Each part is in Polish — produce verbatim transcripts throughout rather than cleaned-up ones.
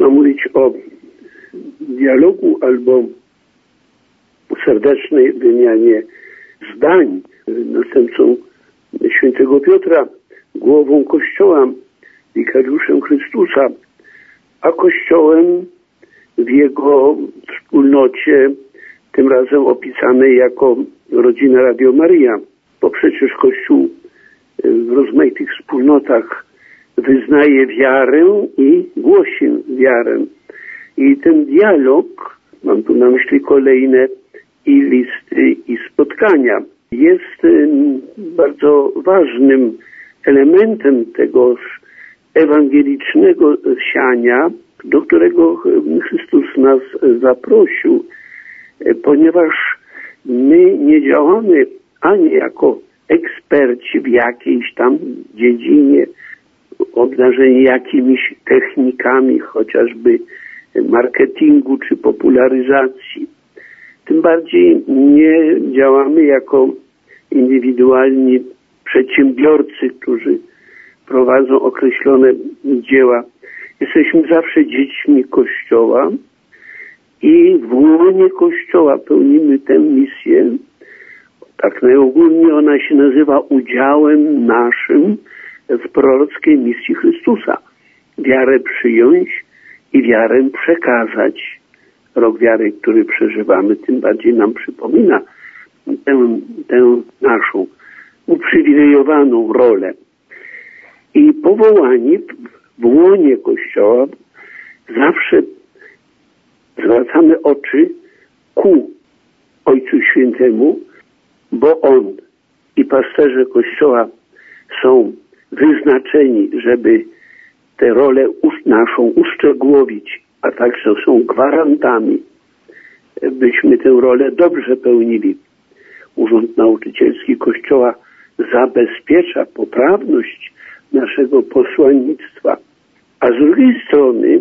można mówić o dialogu albo serdecznej wymianie zdań. Następcą świętego Piotra, głową Kościoła, wikariuszem Chrystusa, a Kościołem w jego wspólnocie, tym razem opisanej jako rodzina Radio Maria, bo przecież Kościół w rozmaitych wspólnotach wyznaje wiarę i głosi wiarę. I ten dialog, mam tu na myśli kolejne i listy, i spotkania, jest bardzo ważnym elementem tegoż ewangelicznego siania, do którego Chrystus nas zaprosił, ponieważ my nie działamy ani jako eksperci w jakiejś tam dziedzinie, obdarzeni jakimiś technikami, chociażby marketingu czy popularyzacji. Tym bardziej nie działamy jako indywidualni przedsiębiorcy, którzy prowadzą określone dzieła. Jesteśmy zawsze dziećmi Kościoła i w łonie Kościoła pełnimy tę misję. Tak najogólniej ona się nazywa udziałem naszym w prorockiej misji Chrystusa. Wiarę przyjąć i wiarę przekazać. Rok wiary, który przeżywamy, tym bardziej nam przypomina tę, tę naszą uprzywilejowaną rolę. I powołani w łonie Kościoła zawsze zwracamy oczy ku Ojcu Świętemu, bo On i pasterze Kościoła są wyznaczeni, żeby tę rolę naszą uszczegółowić, a także są gwarantami, byśmy tę rolę dobrze pełnili. Urząd Nauczycielski Kościoła zabezpiecza poprawność naszego posłannictwa. A z drugiej strony,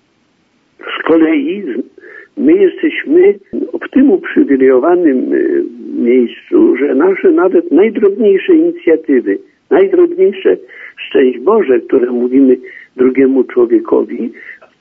z kolei my jesteśmy w tym uprzywilejowanym miejscu, że nasze nawet najdrobniejsze inicjatywy, najdrobniejsze szczęść Boże, które mówimy drugiemu człowiekowi,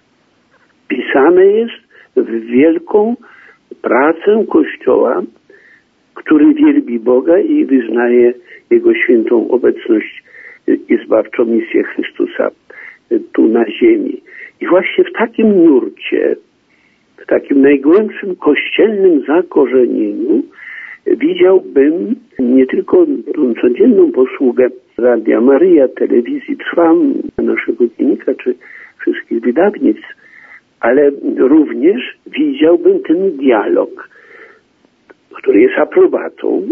wpisane jest w wielką pracę Kościoła, który wielbi Boga i wyznaje Jego świętą obecność i zbawczą misję Chrystusa tu na ziemi. I właśnie w takim nurcie, w takim najgłębszym kościelnym zakorzenieniu widziałbym nie tylko tą codzienną posługę Radia Maria, telewizji Trwam, naszego dziennika czy wszystkich wydawnictw, ale również widziałbym ten dialog, który jest aprobatą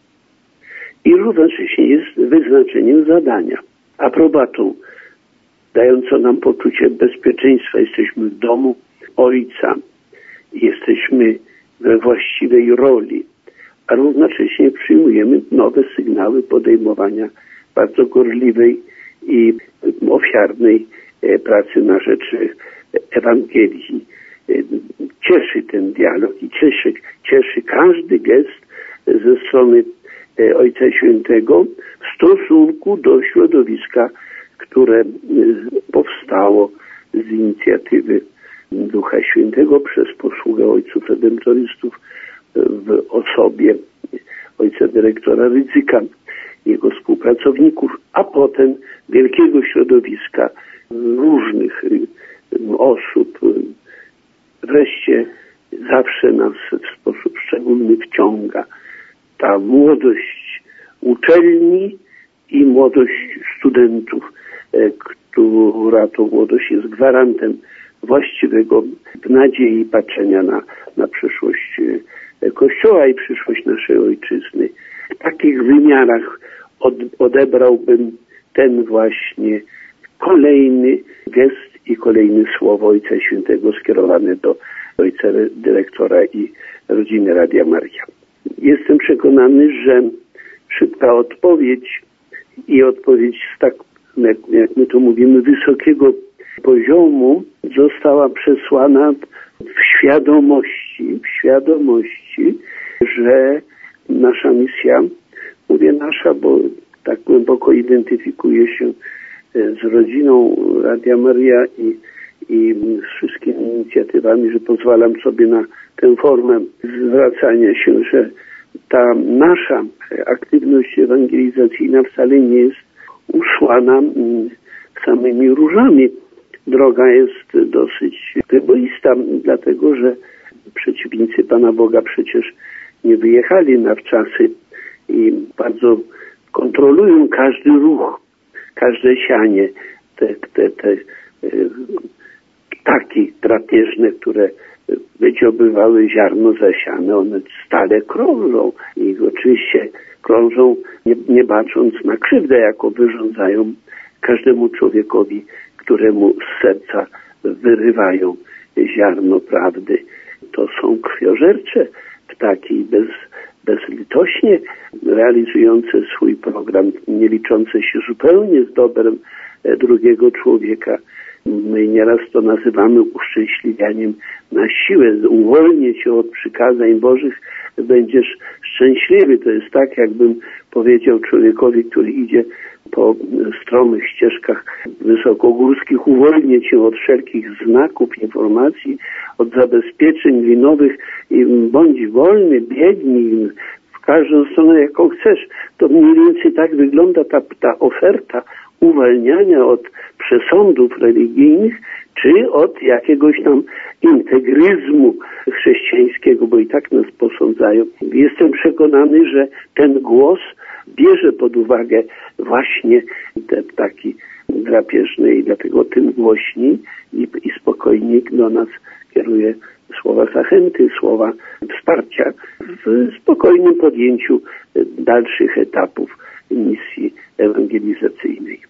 i równocześnie jest wyznaczeniem zadania. Aprobatą dającą nam poczucie bezpieczeństwa. Jesteśmy w domu Ojca. Jesteśmy we właściwej roli, a równocześnie przyjmujemy nowe sygnały podejmowania bardzo gorliwej i ofiarnej pracy na rzecz Ewangelii. Cieszy ten dialog i cieszy, cieszy każdy gest ze strony Ojca Świętego w stosunku do środowiska, które powstało z inicjatywy Ducha Świętego przez posługę ojców redemptorystów w osobie ojca dyrektora Rydzyka, jego współpracowników, a potem wielkiego środowiska różnych osób. Wreszcie zawsze nas w sposób szczególny wciąga ta młodość uczelni i młodość studentów, która to młodość jest gwarantem właściwego nadziei patrzenia na, na przyszłość Kościoła i przyszłość naszej ojczyzny. W takich wymiarach od, odebrałbym ten właśnie kolejny gest i kolejne słowo Ojca Świętego skierowane do ojca dyrektora i rodziny Radia Maria. Jestem przekonany, że szybka odpowiedź i odpowiedź z tak, jak, jak my to mówimy, wysokiego poziomu została przesłana w świadomości, w świadomości, że nasza misja, mówię nasza, bo tak głęboko identyfikuje się z rodziną Radia Maria i, i z wszystkimi inicjatywami, że pozwalam sobie na tę formę zwracania się, że ta nasza aktywność ewangelizacyjna wcale nie jest usłana samymi różami. Droga jest dosyć wyboista, dlatego że przeciwnicy Pana Boga przecież nie wyjechali na wczasy i bardzo kontrolują każdy ruch, każde sianie, te, te, te ptaki drapieżne, które wydziobywały ziarno zasiane, one stale krążą i oczywiście krążą nie, nie bacząc na krzywdę, jaką wyrządzają każdemu człowiekowi, któremu z serca wyrywają ziarno prawdy. To są krwiożercze ptaki, bez, bezlitośnie realizujące swój program, nie liczące się zupełnie z dobrem drugiego człowieka. My nieraz to nazywamy uszczęśliwianiem na siłę. Uwolnię cię od przykazań Bożych, będziesz szczęśliwy. To jest tak, jakbym powiedział człowiekowi, który idzie po stromych ścieżkach wysokogórskich, uwolnię cię od wszelkich znaków, informacji, od zabezpieczeń linowych i bądź wolny, biegnij w każdą stronę, jaką chcesz. To mniej więcej tak wygląda ta, ta oferta uwalniania od przesądów religijnych, czy od jakiegoś tam integryzmu chrześcijańskiego, bo i tak nas posądzają. Jestem przekonany, że ten głos bierze pod uwagę właśnie te ptaki drapieżne i dlatego tym głośniej i, i spokojniej do nas kieruje słowa zachęty, słowa wsparcia w spokojnym podjęciu dalszych etapów misji ewangelizacyjnej.